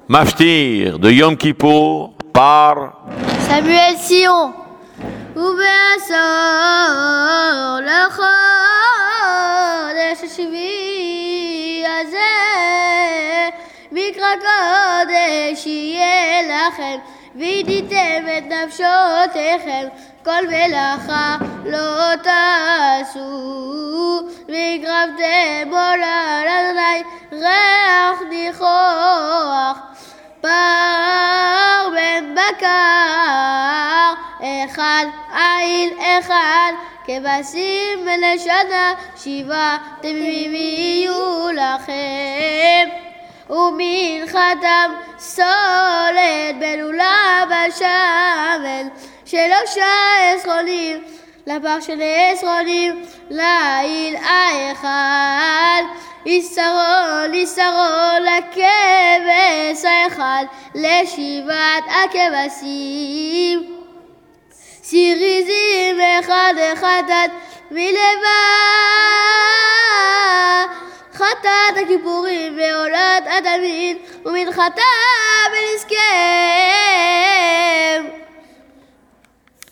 Maftir de Yom Kippour par Samuel Sion. ובעשור לחודש השביעי הזה מקרא קודש יהיה לכם וידיתם את נפשותיכם כל מלאכה לא תעשו והקרבתם עולה לאדוני ריח ניחוח פר בן בקר אחד עיל אחד כבשים לשנה 7 תמימים יהיו לכם ומנחתם סולת בלולה בשמן 3 עשרונים לפח 2 עשרונים לעיל האחד יסרון לכבש האחד לשבעת הכבשים סיריזים אחד חטאת מלבד חטאת הכיפורים ועולת הדמים ומנחתה בנזקי